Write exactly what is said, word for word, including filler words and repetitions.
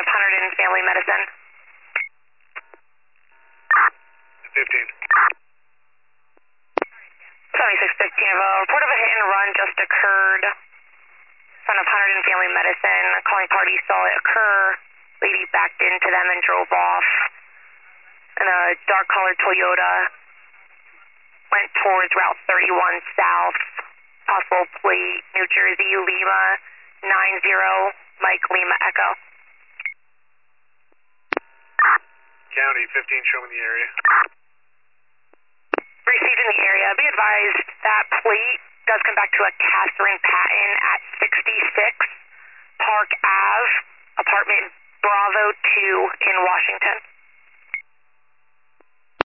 of Hunterdon Family Medicine. fifteen. seventy-six fifteen, a report of a hit and run just occurred. Son of Hunterdon Family Medicine, calling party saw it occur. Lady backed into them and drove off. And a dark colored Toyota went towards Route thirty-one South. Possible plate, New Jersey, Lima, nine zero, Mike Lima Echo. County, fifteen, show me the area. Received in the area. Be advised that plate does come back to a Catherine Patton at sixty-six Park Ave, apartment Bravo two in Washington.